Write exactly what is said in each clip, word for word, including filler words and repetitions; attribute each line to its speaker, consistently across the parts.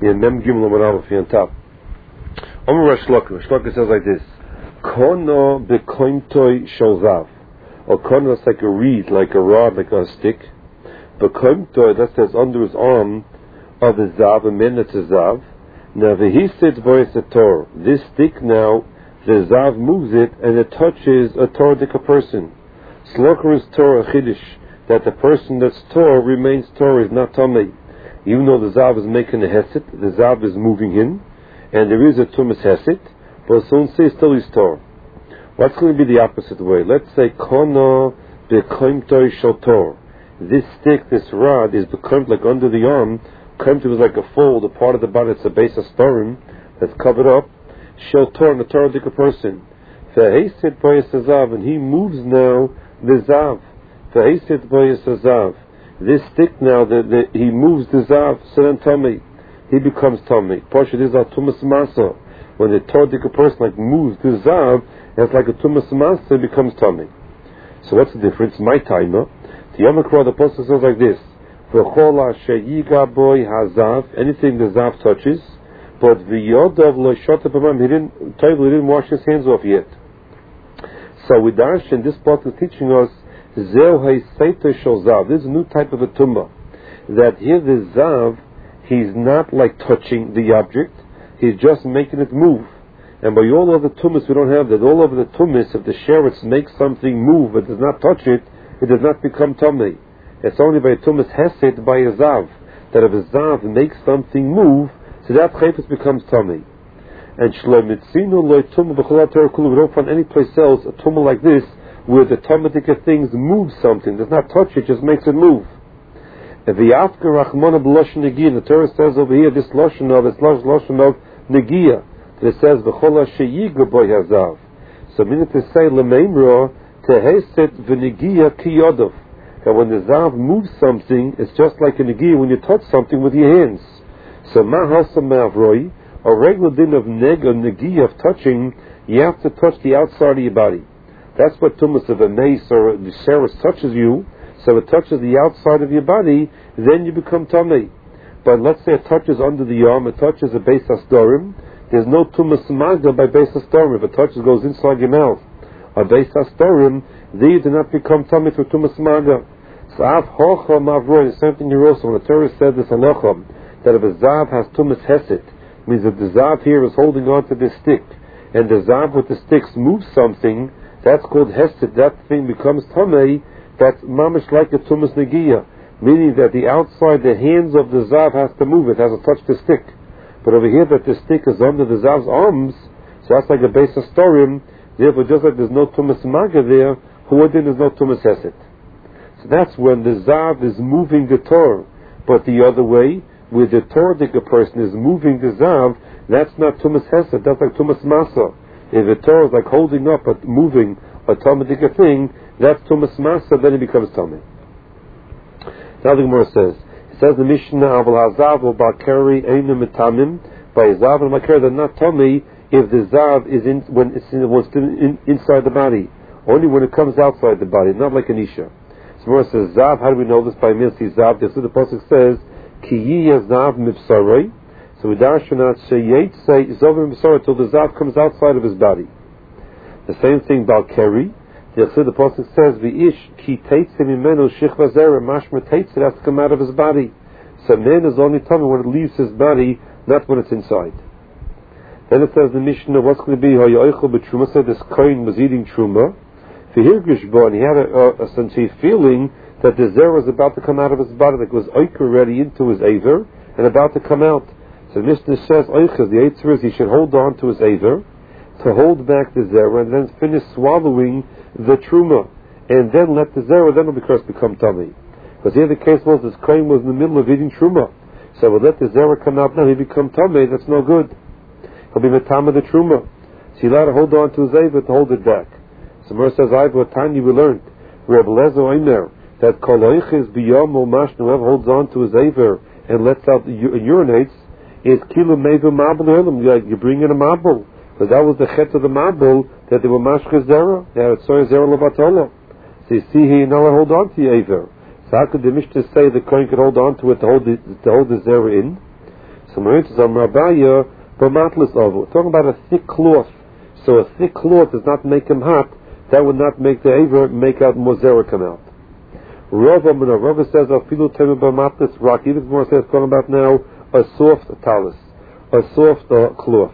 Speaker 1: in Mem Gimel Amarav on top. Omer Rosh Shloka. Shloka says like this: Kono bekoimtoi shalzav. Or kono is like a reed, like a rod, like a stick. Bekoimtoi, that says under his arm of a zav, a man that's a zav. Now the he sits voice a Torah. This stick now, the zav moves it and it touches a Torah-dik person. Sloker is Torah Chiddush, that the person that's Torah remains Torah, is not Tamei. Even though the Zav is making a Hesed, the Zav is moving in, and there is a Tumas Hesed, but soon say still is Torah. What's going to be the opposite way? Let's say, Kono bekoimtoi shel Torah. This stick, this rod, is become like under the arm. Koimtoi is like a fold, a part of the body, it's a base of storim that's covered up. Shel Torah, the Torah-dik person. Ve'eset boyes Zav, and he moves now the Zav. Ve'eset boyes Zav. This stick now, the, the, he moves the Zav, so then Tomei. He becomes Tomei. Pasha, this is a Tumas Masa. When the Torah-dik person like moves the Zav, it's like a Tumas Masa, it becomes Tomei. So what's the difference? My timer. The Yom Kippur, the Apostle says like this: V'chol asher yiga boy hazav, anything the Zav touches, but v'yodav lo shota b'mam, he didn't, he didn't wash his hands off yet. So with Darshan, this part is teaching us Zeu Hayseita Shel Zav. This is a new type of a tumah. That here the Zav, he's not like touching the object, he's just making it move. And by all other tumas we don't have that. All of the tumas, if the sheretz makes something move but does not touch it, it does not become tamei. It's only by a tumas hesed, by a Zav, that if a Zav makes something move, so that chayfetz becomes tamei. And Shlomitzinu loy tumah b'chol Torah kulu. We don't find any place else a tumah like this where the Talmudic things move something, does not touch it, just makes it move. And the Afka Rachmana b'loshen negiya. The Torah says over here this loshen of this loshen of negiya. It says v'chol sheyiga boy hazav. So meaning to say lemeimra teheset v'negiya ki yodov. That when the zav moves something, it's just like a negiya when you touch something with your hands. So ma hasam ma'avroi. A regular din of neg or negiya of touching, you have to touch the outside of your body. That's what tumas of a mace or the sheretz touches you, so it touches the outside of your body, then you become tamei. But let's say it touches under the arm, it touches a base astorim, there's no tumas magda by base astorim. If it touches, goes inside your mouth. A base astorim, they do not become tamei through tumas magda. So av hocha mavroy, the same thing here also, when the Torah said this halacha, that if a zav has tumas hesed, means that the zav here is holding on to this stick, and the zav with the sticks moves something, that's called hesed, that thing becomes tamei, that's mamish like a tumas negiya, meaning that the outside, the hands of the zav has to move, it has to touch the stick. But over here that the stick is under the zav's arms, so that's like a base of storim, therefore just like there's no tumas maga there, huadin is no tumas hesed. So that's when the zav is moving the Torah. But the other way, where the Torah-dik person is moving the zav, that's not tumas hesed, that's like tumas masa. If the Torah is like holding up, but moving a Talmudic thing, that's tumas masa, then it becomes tamei. Now the Gemara says, it says the Mishnah, Aval hazav or bakari einu mitamim, by zav and bakari they're not tamei if the zav is in when it's, in, when it's in, inside the body, only when it comes outside the body, not like an isha. So Gemara says, zav, how do we know this? By milsi zav. The pasuk says, Ki yiyah zav mipsarei. So we darshanat sheyet say zav mipsarei till the zav comes outside of his body. The same thing balkeri. The pasuk says v'ish ki teitze mimenu shichva zera mashma teitze, has to come out of his body. So man is only tummy when it leaves his body, not when it's inside. Then it says the Mishnah, what's going to be hayoichel b'truma? Said this kohen was eating truma. V'hirgish bo, and he had a, a, a sincere feeling that the zera was about to come out of his body, like it was oiker already into his aver and about to come out. So the Mishnah says oicher, the eitzah is he should hold on to his aver to hold back the zera and then finish swallowing the truma, and then let the zera then will because become tummy. Because here the case was this kohen was in the middle of eating truma, so we'll let the zera come out now, he become tummy, that's no good. He'll be metama the truma. So he allowed to hold on to his aver to hold it back. So Mer says, I've what Tanya we learned. Reb Lezo Omer that koloiches biyom or mashnu, whoever holds on to his aver and lets out the urinates is kilo meva mabel elam. You bring in a mabel. Because that was the chet of the mabul, that they were mashkes zera. They had soy zera levatola. So you see here, you now hold on to your aver. So how could the Mishnah say the kohen could hold on to it to hold the, to hold the zera in? So Maritzah Zamrabaya Bamatlis Ovo. Talking about a thick cloth. So a thick cloth does not make him hot. That would not make the Aver make out Mozera come out. Rava Rava says Afilu Temu Bamatlis Rock. Even more says talking about now a soft talis, a soft uh, cloth.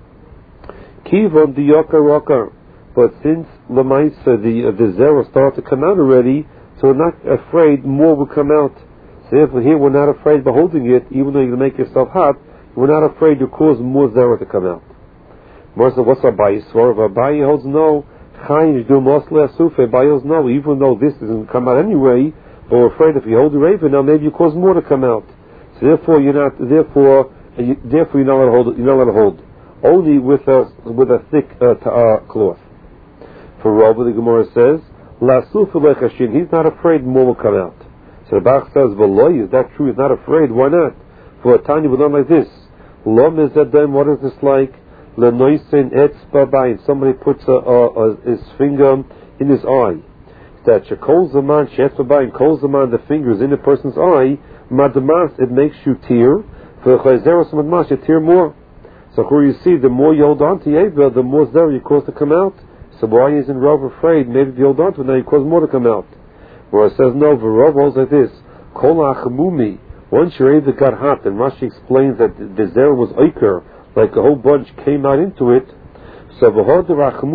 Speaker 1: Kivon Diyoka Rocker. But since Lamaisa the uh, the Zera started to come out already, so we're not afraid more will come out. So therefore here we're not afraid by holding it, even though you're going to make yourself hot, we're not afraid to cause more Zera to come out. Martha, what's Abayi? Swarv Abayi holds no. Chayin do mostly asufe. Abayi holds no. Even though this doesn't come out anyway, but we're afraid if you hold the raven now, maybe you cause more to come out. So therefore you're not. Therefore, you, therefore you're not allowed to hold. You're not allowed to hold. Only with a with a thick uh, t- uh, cloth. For Rabbi, the Gemara says, "Lasufe lechashin." He's not afraid more will come out. So the Bach says, "V'loy, is that true? He's not afraid. Why not?" For a tiny we learn like this. Lo mezadem. What is this like? Lenoisen etzbabayin. Somebody puts a, a, a, his finger in his eye. That shekol zaman shetzbabayin kol zaman the fingers in a person's eye. Madamas it makes you tear. For chayzeros madmas you tear more. So where you see the more you hold on to Yeva, the more zera you cause to come out. So why isn't Rav afraid? Maybe if you hold on to it now you cause more to come out. Where it says no, Rav holds like this. Kol achamumi. Once your Yeva got hot, and Rashi explains that the zera was oiker, like a whole bunch came out into it. So it's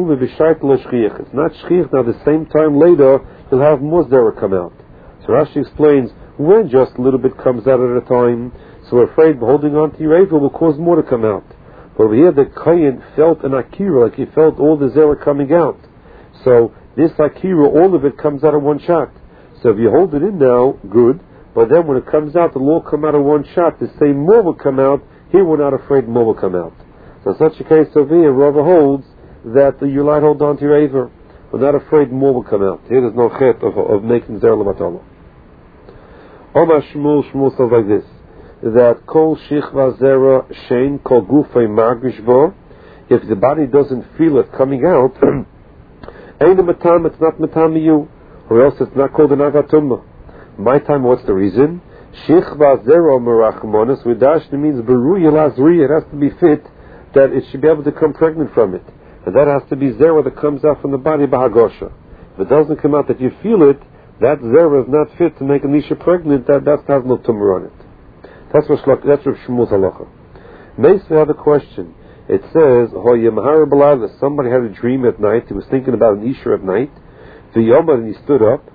Speaker 1: not shchiach. Now the same time later you'll have more zera come out. So Rashi explains when just a little bit comes out at a time. So we're afraid holding on to your Yeva will cause more to come out. But over here the Kayin felt an akira, like he felt all the zera coming out. So this akira, all of it comes out of one shot. So if you hold it in now, good. But then when it comes out, it'll all come out of one shot. The same more will come out. Here we're not afraid more will come out. So in such a case over here, Rava holds that you might hold on to your Aver. We're not afraid more will come out. Here there's no chet of, of making zera levatala. Omar Shmuel, Shmuel says like this, that kol shichva zera shein kol gufay margish bo, if the body doesn't feel it coming out, ain't a matam, it's not matam you, or else it's not called an avatumma. My time, what's the reason? Shichva zera merachmonis, vidash means beruya lazriya, it has to be fit, that it should be able to come pregnant from it. And that has to be zera that comes out from the body bahagosha. If it doesn't come out that you feel it, that zera is not fit to make a nisha pregnant, that that has no tumor on it. That's what that's what Shmuel's halacha. Meis, we have a question. It says, somebody had a dream at night, he was thinking about an isha at night, the yomar, and he stood up,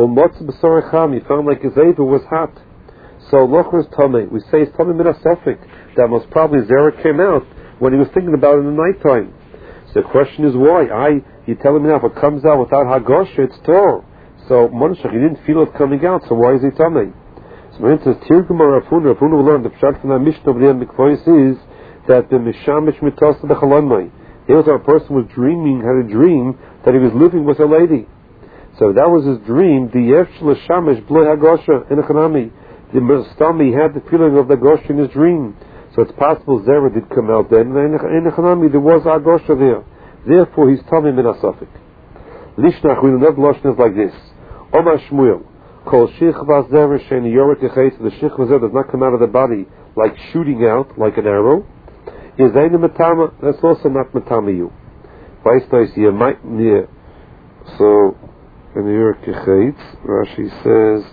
Speaker 1: he found like his Eva was hot. So loch was tummy. We say it's tummy min asafik. That most probably zera came out when he was thinking about it in the nighttime. So the question is why? I you telling me now if it comes out without hagosha, it's tor. So Monshach, he didn't feel it coming out, so why is he tummy? So when it says Tirguma Rafuna, Rafuna will learn the pshat from the Mishnah over there in Mikvois is that the Mishamish Mitasa Bechalonmai. Here was our person was dreaming, had a dream that he was living with a lady. So that was his dream. The Yevshel Shamish Bloi Hagosha in a Chanami. The Mustami had the feeling of the Gosha in his dream. So it's possible Zera did come out then. In a Chanami there was Agosha there. Therefore he's Tommy Min Asafik. Lishnach, we know the Lashon is like this. Omar Shmuel. Kol shichva zera shein yorik echayis, the shichva zera does not come out of the body like shooting out, like an arrow. Is aina matama? That's also not matama you. Vaistais yemait near. So in the yorik echayis, Rashi says,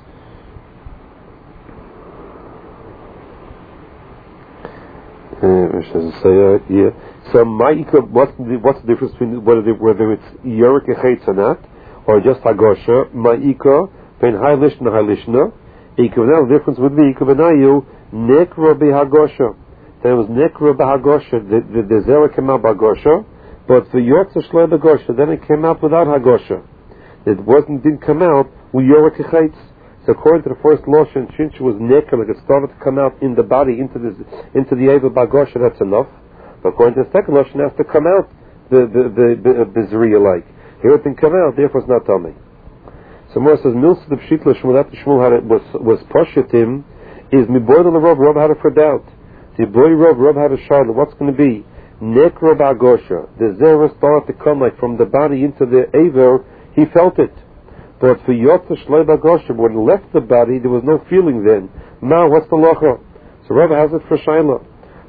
Speaker 1: uh, yeah. So ma'ika, what's the what's the difference between whether whether it's yorik echayis or not, or just hagosha? Ma'ika. Ben high lishna high lishna. Now the difference would be ikuvenayu nekra behagosha. There was nekra behagosha. The the, the zera came out bahagosha, but the yotza shlei bahagosha. Then it came out without hagosha. It wasn't didn't come out with yorik echayis. So according to the first lashon, since it was nekra, like it started to come out in the body into the into the eva bahagosha, that's enough. But according to the second lashon, it has to come out the the the bizriya like. Here it didn't come out, therefore it's not tummy. So Mor says, Milsa the Pshitla Shmuel, that the Shmuel had it, was, was Pashatim, is Miboy the Rav, Rav had it for doubt. The boy Rav, Rav had a Charlotte, what's going to be? Nekro Bagosha. The Zera started to come like from the body into the Aver, he felt it. But for Yotza Shlei Bagosha, when it left the body, there was no feeling then. Now, what's the Locha? So Rav has it for Shaila.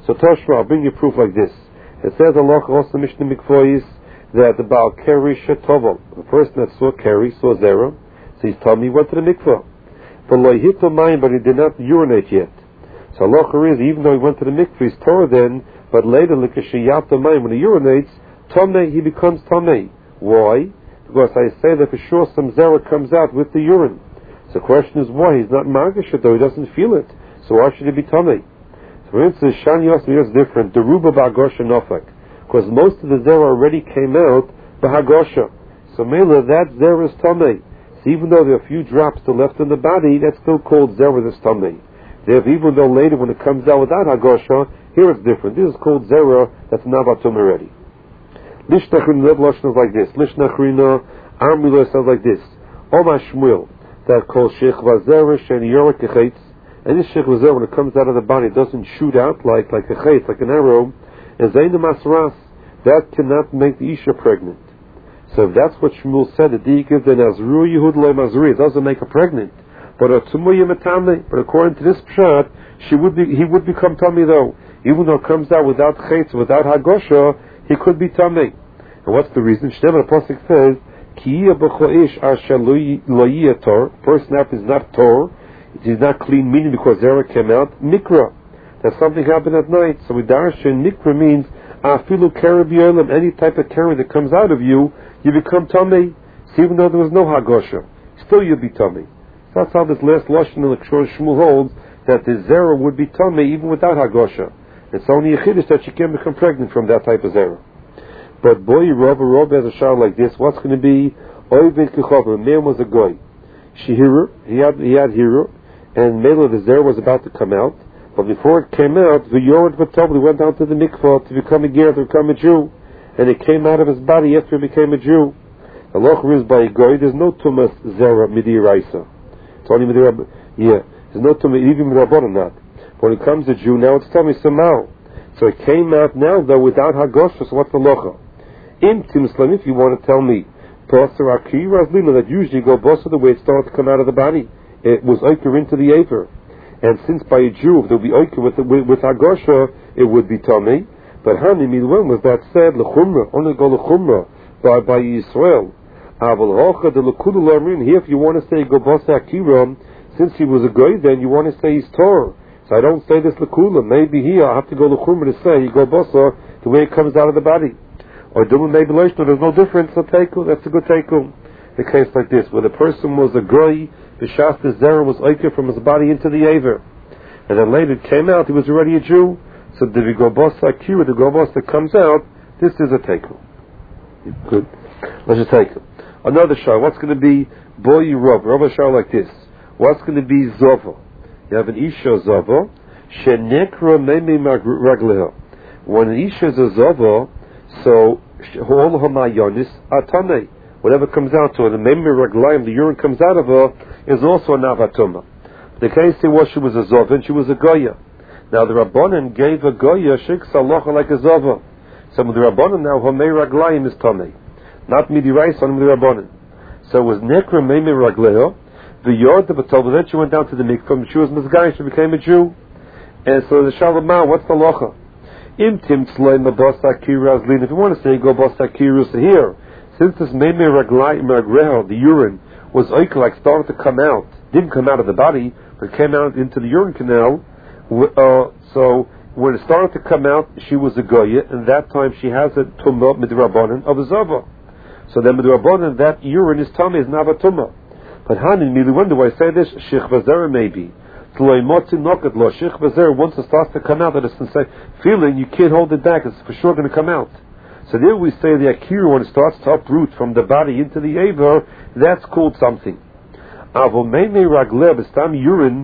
Speaker 1: So Toshma, I'll bring you proof like this. It says Allah also Mishnah Mikvois that the Baal Keri Shetovel, the person that saw Keri, saw Zera, so he's told me he went to the mikvah. But lo hit the mind, but he did not urinate yet. So Allah is, even though he went to the mikvah, he's Torah then, but later, l'kashiyat the mind, when he urinates, Tomei, he becomes Tomei. Why? Because I say that for sure some Zera comes out with the urine. So the question is why? He's not Margish though, he doesn't feel it. So why should he be Tomei? So for instance, Shan Yosmi is different. Deruba Ba'agosha Nofak. Because most of the Zera already came out Ba'agosha. So Mela, that Zera is Tomei. So even though there are a few drops still left in the body, that's still called Zera that's Tomei. Even though later when it comes out without Hagosha, here it's different. This is called Zera that's Navatum already. Lishnachrina, the Lashon is like this. Lishnachrina, Armila sounds like this. Oma Shmuel, that calls Sheikh Vazera, Shen Yorik Echetz. And this Sheikh Vazera, when it comes out of the body, it doesn't shoot out like, like a chetz, like an arrow. And Zayn Masras, that cannot make the Isha pregnant. So if that's what Shmuel said, the Dikah, then Azru Yehud Le Mazri, it doesn't make her pregnant. But but according to this pshat, she would be, he would become tummy though. Even though it comes out without chetz, without hagosha, he could be tummy. And what's the reason? Shnever the pasuk says, "Ki b'choish asher lo yiyator." Person after is not tor, it is not clean, meaning because Zera came out mikra. That something happened at night. So we darshan mikra means afilu karabiyolim, any type of carry that comes out of you, you become tummy. So even though there was no hagosha, still you'll be tummy. That's how this last Lashon in the Kshor Shmuel holds, that the Zera would be tummy even without Hagosha. It's only a Chiddush that she can become pregnant from that type of Zera. But boy, Rav, Rav has a shout like this. What's going to be? Oived Kechov, a man was a goy. Shihira, he had, he had Hira, and Mela, the Zera was about to come out. But before it came out, the Yored Vatov, he went down to the mikvah to become a ger, to become a Jew. And it came out of his body after he became a Jew. Allah is by a goy, there's no Tumas Zera Midi Raisa. It's only with the Rabbi. Yeah, there's no tummy, even with Rabbanon not. When it comes to Jew, now it's tummy somehow. So it came out now, though, without Hagosha, so what's the locha? In Timslam, if you want to tell me, Boser Akir Razlina, that usually go Boser the way it started to come out of the body. It was Oker into the Aver. And since by a Jew, there will be Oker with, with, with Hagosha, it would be tummy. But Hani, when was that said? L'chumra, only go L'chumra, by, by Yisrael. Here, if you want to say go bosa akira, since he was a goy, then you want to say he's Torah. So I don't say this lekula. Maybe here I have to go lechumra to say you go bosa the way it comes out of the body. Or do maybe leishno. There's no difference. So teiku, that's a good teiku. The case like this, where the person was a goy, the shasta zera was oiker from his body into the aver, and then later it came out he was already a Jew. So the go bosa akira, the go bosa that comes out, this is a teiku. Good. Let's just take it. Another shah, what's going to be boy Rav? Rav shah like this. What's going to be Zova? You have an Isha Zova, Shenekra Meme Ragleha. When an Isha is a Zova, so all Hamayonis Atame. Whatever comes out to her, the Meme Raglayim, the urine comes out of her, is also an Avatuma. The case was she was a Zova and she was a Goya. Now the Rabbanan gave a Goya Shik Salacha like a Zova. Some of the Rabbanan now, Hame Raglayim is Tame. Not midi rice on the rabbanon. So it was nekra meimei ragleho. The yod the batol. Then she went down to the mikvah. She was mizgay. She became a Jew. And so the shalom, what's the locha? Im tim tzlei mabasa kiras lin. If you want to say go basa kirus here, since this meimei ragleho, the urine was oik like started to come out, didn't come out of the body, but came out into the urine canal. Uh, so when it started to come out, she was a goya, and that time she has a tumah midrabanan of a zava. So then with the Rabbanan, that urine is tummy, is navatuma. But Hanin, really, when do I say this? Sheikh Vazera maybe. Sheikh Vazera, once it starts to come out, that it's feeling, you can't hold it back, it's for sure going to come out. So there we say the Akira, when it starts to uproot from the body into the Aver, that's called something. Avomene Ragleb, it's time urine,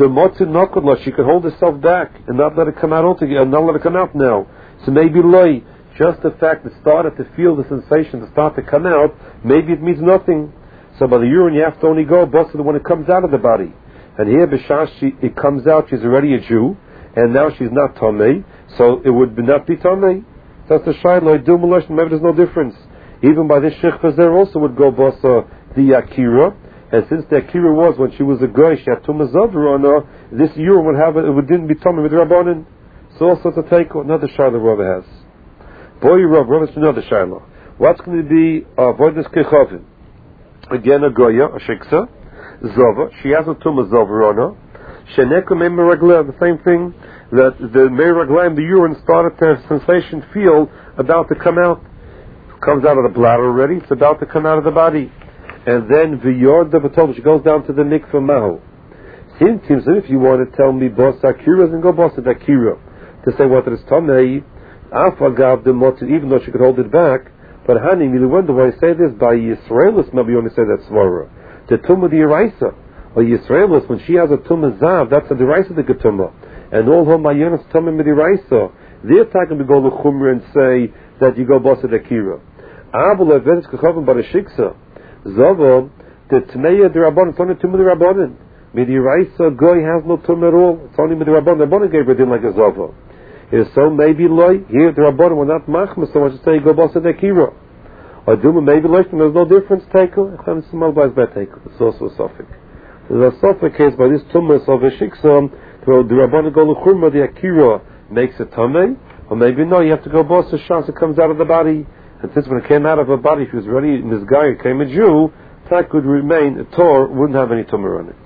Speaker 1: she could hold herself back and not let it come out altogether, not let it come out now. So maybe loy. Just the fact that started to feel the sensation to start to come out, maybe it means nothing. So by the urine you have to only go both when it comes out of the body. And here b'shash it comes out, she's already a Jew, and now she's not Tomei, so it would not be Tomei. That's the Shaila, do Malosh, maybe there's no difference. Even by this Sheikh Fazer also would go bosa the Akira, and since the Akira was when she was a girl, she had Tumah Zavra on her, this urine would have it, it didn't be Tomei with Rabbanin. It's also to take another Shiloh Rava has. Boy, Rav, Rav is another Shiloh. What's going to be avoidance kechavim? Again, a goya, a shiksa, zova. She has a tumah zova on her. Sheneka mei meraglaim. The same thing that the mei meraglaim, the urine started to have sensation, feel about to come out. It comes out of the bladder already. It's about to come out of the body. And then v'yor the batol. She goes down to the mikveh mahu. Seems if you want to tell me boss akira, then go boss akira to say what it is tamei. Afagav the motu, even though she could hold it back. But honey, you wonder why I say this by Yisraelis. Maybe you only say that svara. The tumah the Yeraisa, or Yisraelis, when she has a tumah zav, that's a deraisa the getumah, and all her mayonas tumah the Yeraisa. They're talking to go to Chumra and say that you go boss akira. Abel evenis kechavim but a shiksa zava the tmeya the rabbanon. It's only tumah the rabbanon. Midi Yeraisa goy has no tumah at all. It's only midi rabbanon. The rabbanon gave her din like a zava. It is so maybe loy here the rabbanon were not machmas so much to say go boss akira. Or duma maybe like there's no difference. Take it's It's also a suffix. There's a suffix case by this tumas of a shiksam. The rabbanon go l'churma the akira makes a tamei, or maybe no, you have to go boss a shas. It comes out of the body, and since when it came out of her body, she was already this guy came a Jew. That could remain a tor, wouldn't have any tumor on it.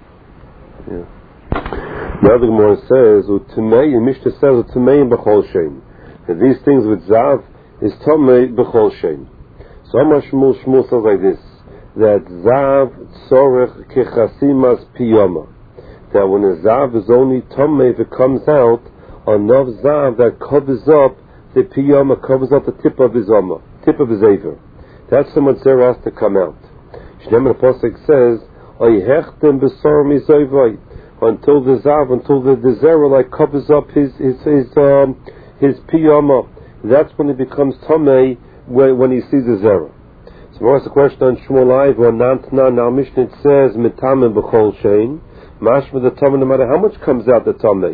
Speaker 1: Yeah. The other Gemara says u'tamei and Mishnah says u'tamei and b'chol shein. And these things with zav is tamei b'chol shein. So Amar Shmuel, Shmuel says like this, that Zav tzorech kechasimas piyama. That when a Zav is only Tomei, if it comes out, enough Zav that covers up the piyama, covers up the tip of his Amma, tip of his Aver. That's how much Zera has to come out. Shneimah the Pasuk says, Oyhechtem besor mizoivai, until the Zav, until the, the Zera like covers up his, his, his, um, his piyama. That's when it becomes Tomei, When, when he sees the zera. So what's the question on Shmuel Aiv or Nantna? Now Mishnah it says Mitamim b'chol shein. Mashma the tamei, no matter how much comes out the tamei.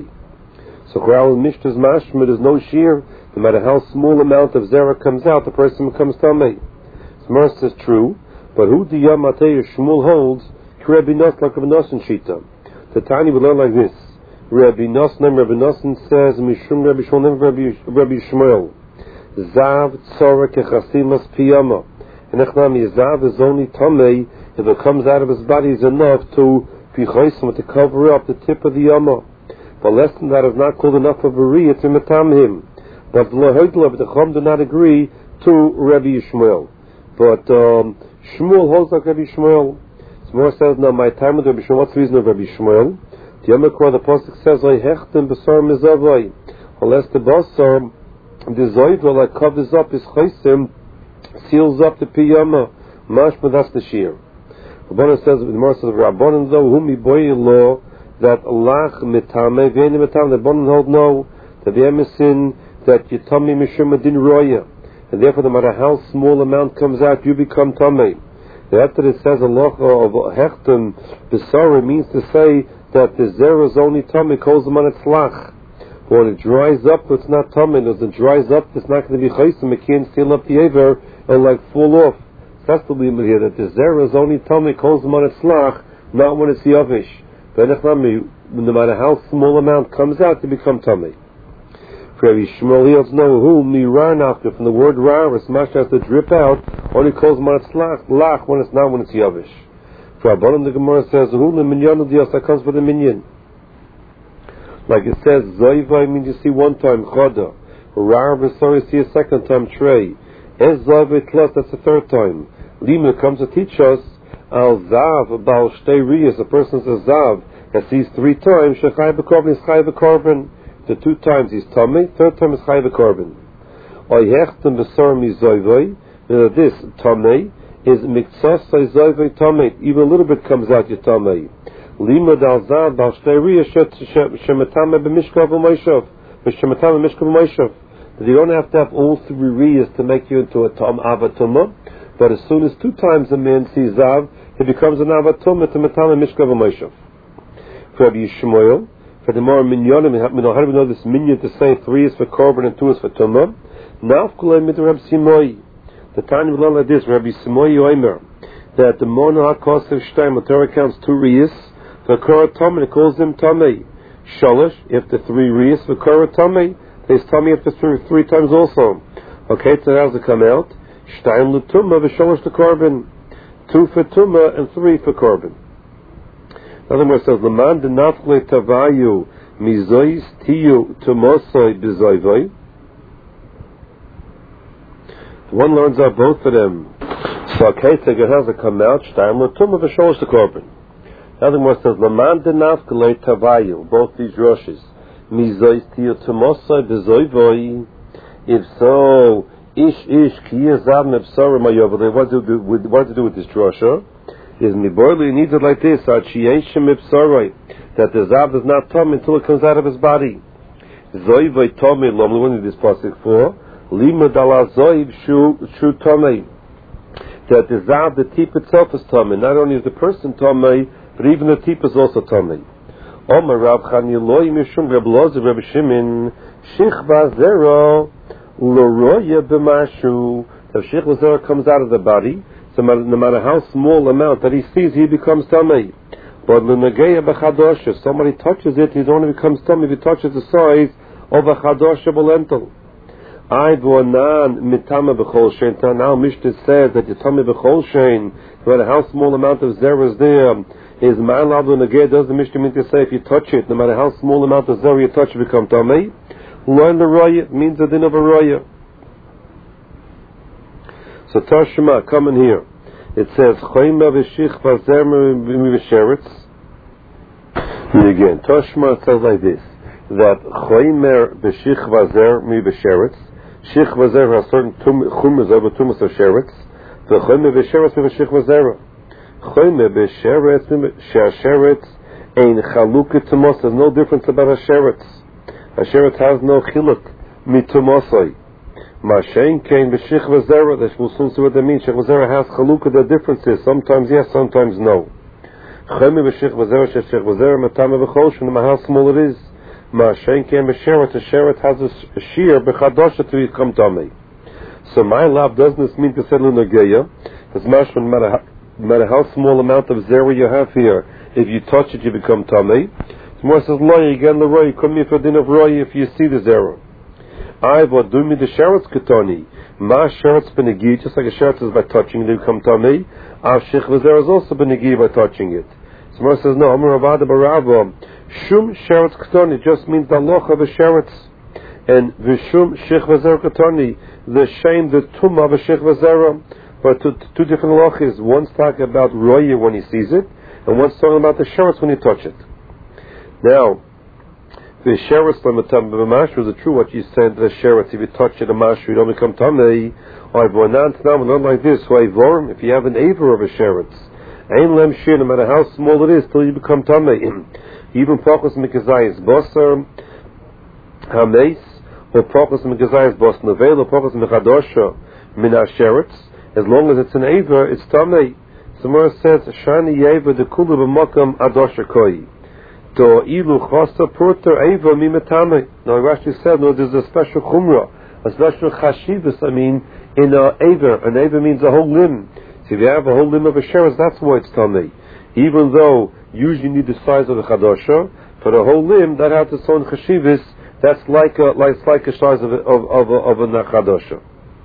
Speaker 1: So Chorale Mishnah's mashma, there's no shear. No matter how small amount of zera comes out, the person becomes tamei. So Mars says true, but who the Yamatei Shmuel holds? Rabbi Nosson like Rabbi Nosson shita. The Tani will learn like this. Rabbi Nosson, Rabbi Nosson says Mishum Rabbi Shmuel, Rabbi Rabbi Shmuel. Zav tzorah kechasimas piyama. And echnami, Zav is only tamei if it comes out of his body is enough to be chaysim, to cover up the tip of the yama. But less than that is not called enough of a re, it's a metamhim. But the Chum do not agree to Rabbi Shmuel. But um, Shmuel holds like Rabbi Shmuel. Shmuel says, now my time with Rabbi Shmuel, what's the reason of Rabbi Shmuel? The Yomekor, the Pasuk says, I hechtem besar mizavai. Unless the basar, the zoiva like covers up his chaysim, seals up the piyama. Mashma, that's the shear. Rabbanan says, the Gemara says, Rabbanan though, whom he boy law, that Allah mitame, v'yeni mitame, the Rabbanan hold no, that the emesin, that yitami mishum adin roya. And therefore, no matter how small amount comes out, you become tamei. After it says Allah of hechtem besara, means to say that the zera is only tamei, calls them on its lach. When it dries up, it's not tamei. As it dries up, it's not going to be chaysim. It can't seal up the aver and like fall off. That's the limit here, that the zera is only tamei, calls them on its lach, not when it's yavish. But no matter how small amount comes out, you become tamei. For Rabbi Shmuel, he doesn't know who mirar nafka, from the word rar, it's much has to drip out, only calls them on its lach, lach when it's not when it's yavish. For Rabbanan, the Gemara says, who the minyan of the that comes with a minyan. Like it says, zoiva means you see one time, choda. Rar v'sor, you see a second time, trey. Ez zoiva tlas, that's the third time. Lima comes to teach us, al zav, bal shtei riyas, a person says zav, that sees three times, shechai b'korban, is chai b'korban. The two times he's tamei, third time is chai v'korban. Oy hechtem b'sor mi zoivoi, this tamei is miktsas say zoivoi tamei. Even a little bit comes out your tamei. Lima dal zav bal shtei riyas shemetame b'mishkav u'moishav, v'shemetame b'mishkav u'moishav. That you don't have to have all three riyas to make you into a tam avatuma, but as soon as two times a man sees zav, he becomes an avatuma to metame mishkav u'moishav. For Rabbi Shmuel, for the more minyanim, how do we know this minyan to say three is for korban and two is for tumah? Nafkulei mit Rabbi Simoi. The time we learn like this, Rabbi Simoi Yoimer, that the mono hakos of shteim, the Torah counts two riyas, for korban tumah, it calls them tamei. Shalish, if the three Riyas V'Kora Tomei, there's Tomei if the three, three times also. Okay, so how's it come out? Shtayim L'Tumma V'Shalish L'Korban. Two for Tumma and three for Korban. In other words, it says, L'man D'Nafle Tavayu Mizois Tiyu Tumosoi B'Zoivoi. One learns out both of them. So okay, so it has to come out. Shtayim L'Tumma V'Shalish L'Korban. Another one says, Laman denafkele tavayu, both these Roshes. Mizois tiyo tumosai bezoivoi. If so, ish ish kiyazav mepsara mayovale. What to do with what to do with this Rosha? Is miborli needs it like this, Achiyeshem mepsarai, that the zav does not come until it comes out of his body. Zoivoi tomei lom. What is this pasuk for? Lima dala zoiv shu shu tomei. That the zav, the tip itself is tomei. Not only is the person tomei, but even the tip is also tummy. Omer Rav Chaniloi Mishum Reb Lozer Reb Shimon Shichva Zero Loroya B'Mashu. The Shichva Zero comes out of the body, so no matter how small amount that he sees, he becomes tummy. But L'Nageya B'Chadosha, somebody touches it, he only becomes tummy if he touches the size of a Chadosha B'Lentil. I V'Onan Mitama B'Chol Shein. Now Mishnah says that the tummy B'Chol Shein, no matter how small amount of Zero is there, is ma'alav l'nageh. Does the Mishnah mean to say if you touch it, no matter how small amount of zera you touch, it become tamei? Learn the raya means the din of a raya. So Tashma, come in here. It says choyma v'shich v'zer m'v'sheretz. Again, Tashma says like this: that choymer v'shich v'zer m'v'sheretz. Shich v'zer has certain chumas over tumas of sheretz. The choymer v'sheretz v'shich v'zer. Choyme b'sheretz she'asheretz ein chalukah tumos. There's no difference about a sheretz. A sheretz has no chiluk mitumosai. Mashen kein b'shich v'zera. That we'll soon see what that means. Shich v'zera has chalukah. The difference is sometimes yes, sometimes no. Choyme b'shich v'zera she'shich v'zera matame v'choshen. No matter how small it is. Mashen kein b'sheretz. A sheretz has a shear b'chadosha to become tamei. So my lab doesn't mean to say l'nageya. It's mashman no matter how No matter how small amount of zera you have here, if you touch it, you become tamei. Tomorrow says, Loy, again the roy, come here for din of roy if you see the zera. I what do me the sheretz ketoni. Ma sheretz benegi, just like a sheretz is by touching it, you become tamei. Av shich v'zera is also benegi by touching it. Tomorrow says, no, Amar Avada Barava, Shum sheretz ketoni just means the loch of a sheretz. And v'shum shich v'zera ketoni, the shame, the tumah of a shich v'zera. But two, two different lochis. One's talking about roya when he sees it, and one's talking about the sheretz when you touch it. Now, the sheretz l'matam b'mashu is it true what you said? The sheretz, if you touch it, a mashu, you don't become tamei. Or not like this. If you have an aver of a sheretz, ein lem shir, no matter how small it is, till you become tamei. Even pachos mikazayis bosar hameis, or pachos mikazayis bos nevel, or pachos mikadosha min sheretz. As long as it's an Aver, it's Tamei. Somewhere it says, Shani Yeva de Kulu b'makam adosha koi. Do ilu chasta purter Aver mi metame. Now Rashi said, no, there's a special chumrah, a special chashivas, I mean, in a Aver. An Aver means a whole limb. So if you have a whole limb of a sheretz, that's why it's Tamei. Even though usually you need the size of a chadosha, for a whole limb, that has its own chashivas, that's like a, like, it's like a size of a, of, of, a, of a chadosha.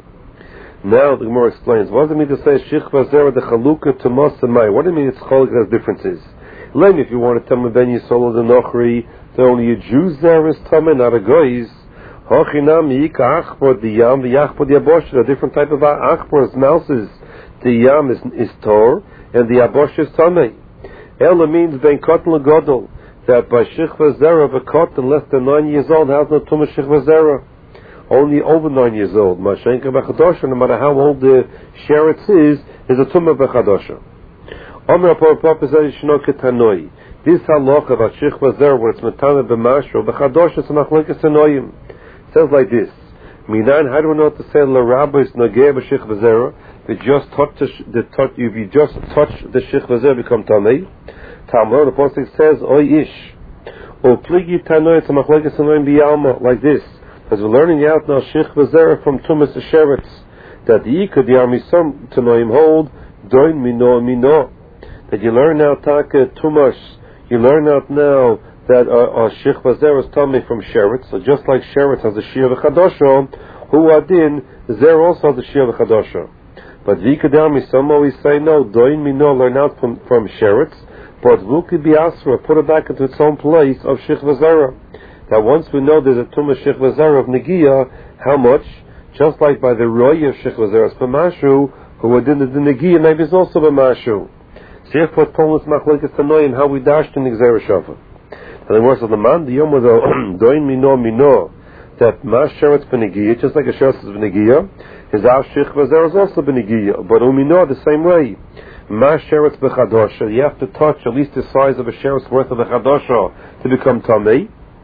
Speaker 1: Now the Gemara explains, what does it mean to say Shichva Zera de Chalukah Tumos Samai? What do you mean it's Chalik has differences? Let me, if you want to tell me Ben Yisol the Nochri, that only a Jew Zera is Tamei, not a Goy's. Hochinam Yika Achbor the Yam, the Yachbor the Abosh, a different type of Achbors, mouses. The Yam is, is Tor, and the Abosh is Tamei. Ela means Ben Kotel Godel, that by Shichva Zera, a Kotel less than nine years old has no Tumah Shichva Zera. Only over nine years old. Mashenka b'chadosha, no matter how old the sheretz is, is a tumah b'chadosha. Omer apor says shnoket hanoi. This halacha about shichva zera, where it's metana b'mashro b'chadosha, it's a machlekes hanoim. It says like this: Minan, how do we know to say l'rabbis nageh b'shichva zera? They just touch the, the touch. If you just touch the shichva zera, become tamei. Talmud, the pasuk says oy ish. O pligi tanoi, it's a machlekes hanoim b'yalma, like this. As we're learning out now, Shich V'Zera from Tumas Sheretz, that the Yikad Yarmisam Tanoim hold, Doin Mino Mino. That you learn now Taka Tumas, you learn out now that a Shechva Zera is tummy from Sheretz. So just like Sheretz has the Shir v'Chadosha, Hu Adin, Zera also has the Shir v'Chadosha. But Vikadami, some always say no, Doin Mino learn out from, from Sheretz, but Vuki Biasra, put it back into its own place of Shechva Zera. That once we know there's a Tumah Shechva Zera of Negiya, how much? Just like by the Roy of Shechva Zera B'Mashu, who Adin the Negiya maybe is also B'Mashu. See if what Polus Machlekes Tanoim, how we dashed in the Gzera Shafa. And the words of the man, the Yom Doin Mino Mino, that Mash Sheretz B'Negiya, just like a Sheretz is B'Negiya, his Av Shechva Zera is also B'Negiya, but Umino the same way. Mash Sheretz B'Chadosha, you have to touch at least the size of a Sheretz worth of a Chadosha to become Tamei.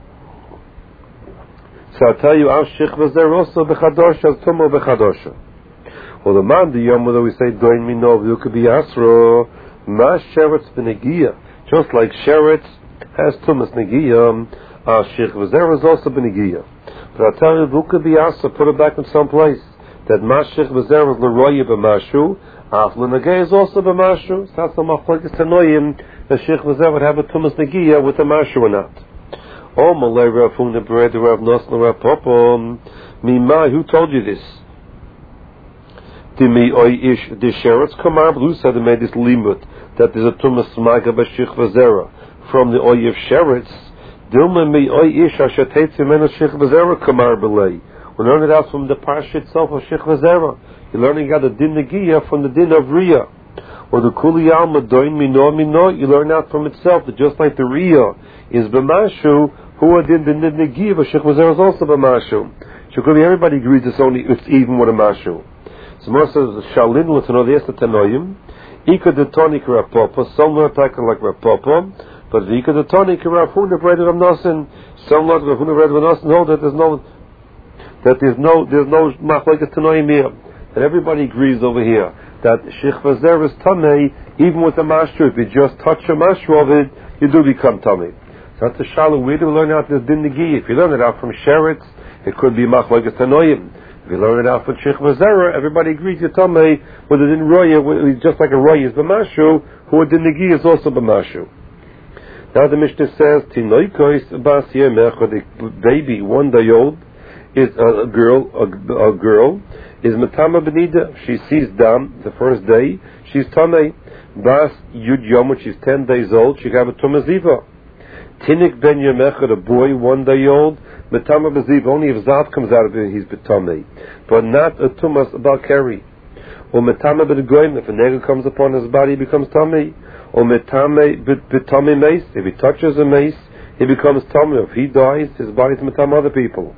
Speaker 1: So I'll tell you, Av Shechva Zera also B'Chadosha, Tumo B'Chadosha. Well, the man, the Yom we say, Doin Mino V'Yuka B'Yasro, Mash Sheretz B'Negiya, just like Sheretz has Tumas Negiya, Av Shechva Zera is also B'Negiya. But I'll tell you, V'Yuka B'Yasro, put it back in some place. That Mash Shechva Zera is L'Roya B'Mashu, Af L'Negei is also B'Mashu. So that's the Machlekes Tanoim, that Shechva Zera would have a Tumas Negiya with a Mashu or not. Oh, Malay Rav Huna Bered Rav Nosson Rav Papa, Mimai, who told you this? Dimi Oy Ish the Sheretz Kamar Blue said they made this limud that there's a Tumas Maga B'Shechva Zera from the Oy of Sheretz. Dilma Mi Oy Ish Ashatetzi Mena Shechva Zera Kamar Belay. We learn it out from the parsha itself of Shechva Zera. You're learning out the din Negiya from the din of Riyah. Or the Kuli Alma Doin Mino Mino, you learn out from itself that just like the Riyah is B'Mashu, who din the din Negiya, but Shechva Zera is also B'Mashu. Shekubi, everybody agrees it's only, it's even with a Mashu. So Moshe says, Shalin, let's know the Esther Tanoim, Ika de Tonik Rav Papa, some learn like Rav Papa, but the Ika de Tonik Rav Huna Bered Rav Nosson, some learn Rav Huna Bered Rav Nosson, hold that there's no, that there's no there's no Machlekes Tanoim here. That everybody agrees over here that Shechva Zera is Tamei, even with the Mashru. If you just touch a Mashru of it, you do become Tamei. So that's a shallow way to learn out this Din Negiya. If you learn it out from Sheretz, it could be Machlekes Tanoim. If you learn it out from Shechva Zera, everybody agrees you're Tamei, with the Din Roya, just like a Roya is B'Mashu, who a Din Negiya is also B'Mashu. Now the Mishnah says, Tinoikois Bas Yemech, the baby, one day old, is a, a girl, a, a girl, is Matama Benida. She sees Dam the first day, she's Tamei. Bas Yud Yom, when she's ten days old, she got a Tumaziva. Tinik Ben Yemechad, a boy, one day old, Matama Beziva, only if Zav comes out of it, he's Betamei. But not a Tumas Balkari. Or Matama Ben Goyim, if a nigger comes upon his body, he becomes Tamei. Or Matame Betamei Mace, if he touches a mace, he becomes Tamei. If he dies, his body's Matama other people.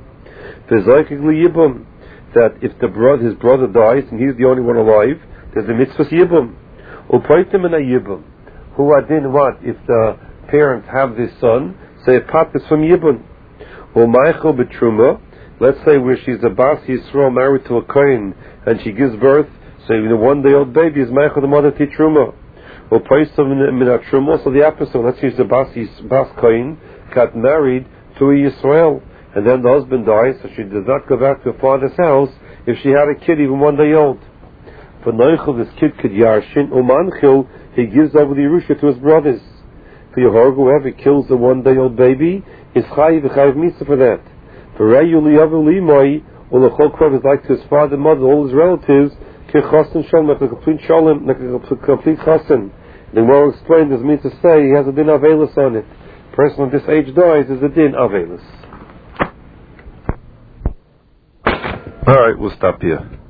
Speaker 1: That if the brother, his brother dies and he's the only one alive, there's a mitzvah yibum. Upaitim and a yibum. Who adin what? If the parents have this son, say a pat is from yibum. Umaycho betruma. Let's say where she's a bas Yisrael married to a kohen and she gives birth, so the one day old baby is maycho the mother titruma. Upaitim min a truma. Also the opposite. Let's say the bas bas kohen got married to a Yisrael. And then the husband dies, so she does not go back to her father's house if she had a kid even one day old. For Noichel, this kid could yarshin, Umanchil, he gives over the Yerusha to his brothers. For Yehor, whoever kills a one day old baby, is chayiv v'chayiv mitzvah for that. For Reyu liyavu limoi, or the chol krav is like to his father, mother, all his relatives, kechasen shalom, like a complete shalom, like a complete chasen. The more explained, this means to say, he has a din avelus on it. The person at this age dies is a din avelus. All right, we'll stop here.